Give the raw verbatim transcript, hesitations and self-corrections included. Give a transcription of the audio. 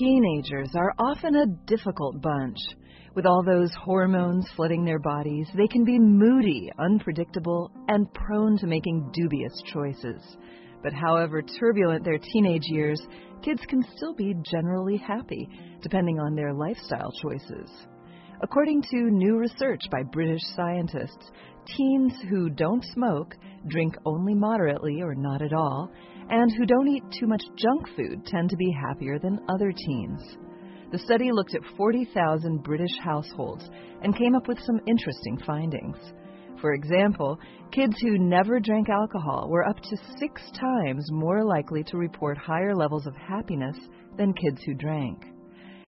Teenagers are often a difficult bunch. With all those hormones flooding their bodies, they can be moody, unpredictable, and prone to making dubious choices. But however turbulent their teenage years, kids can still be generally happy, depending on their lifestyle choices. According to new research by British scientists, teens who don't smoke, drink only moderately or not at all, and who don't eat too much junk food tend to be happier than other teens. The study looked at forty thousand British households and came up with some interesting findings. For example, kids who never drank alcohol were up to six times more likely to report higher levels of happiness than kids who drank.